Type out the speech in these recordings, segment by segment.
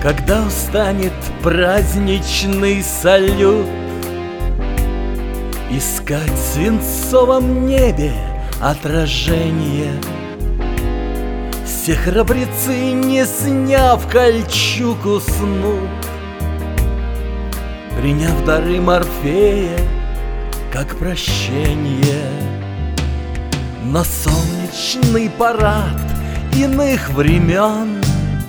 Когда устанет праздничный салют, искать в свинцовом небе отражение, все храбрецы, не сняв кольчуг, уснут, приняв дары Морфея как прощение. Но солнечный парад иных времен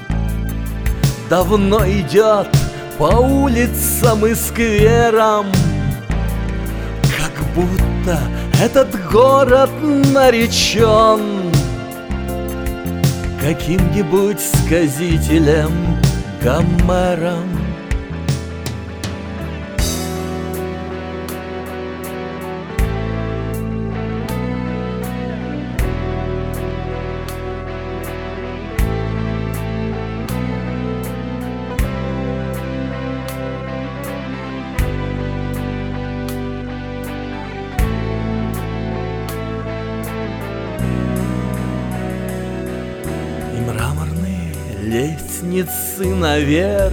давно идет по улицам и скверам, как будто этот город наречен каким-нибудь сказителем Гомером. Мраморные лестницы наверх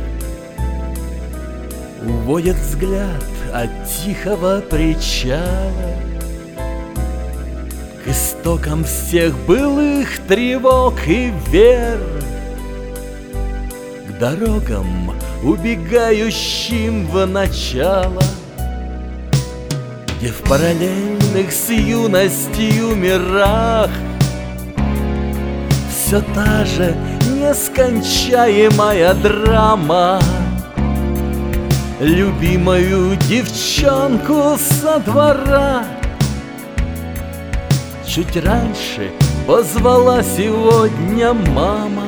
уводят взгляд от тихого причала к истокам всех былых тревог и вверх, к дорогам, убегающим в начало, где в параллельных с юностью мирах все та же нескончаемая драма. Любимую девчонку со двора чуть раньше позвала сегодня мама.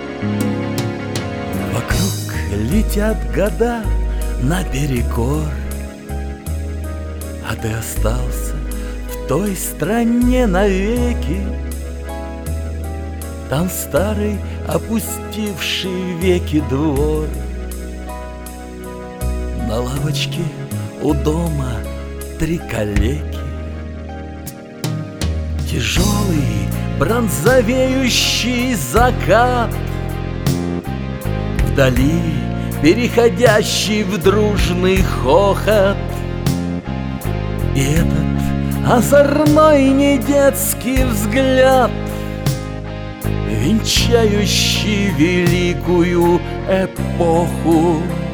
Вокруг летят года наперекор, а ты остался в той стране навеки. Там старый опустивший веки двор, на лавочке у дома три калеки. Тяжелый бронзовеющий закат, вдали переходящий в дружный хохот, и этот озорной недетский взгляд, венчающий великую эпоху.